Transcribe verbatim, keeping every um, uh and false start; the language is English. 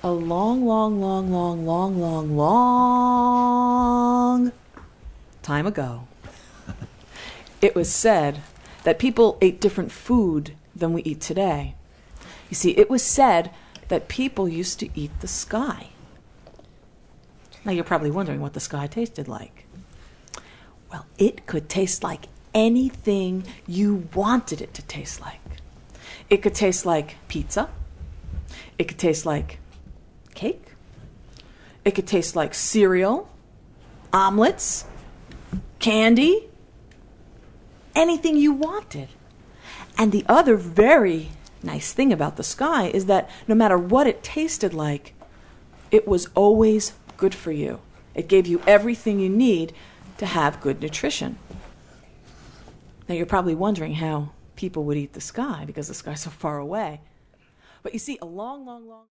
A long, long, long, long, long, long, long time ago, it was said that people ate different food than we eat today. You see, it was said that people used to eat the sky. Now you're probably wondering what the sky tasted like. Well, it could taste like anything you wanted it to taste like. It could taste like pizza. It could taste like cake. It could taste like cereal, omelets, candy, anything you wanted. And the other very nice thing about the sky is that no matter what it tasted like, it was always good for you. It gave you everything you need to have good nutrition. Now you're probably wondering how people would eat the sky because the sky's so far away. But you see, a long, long, long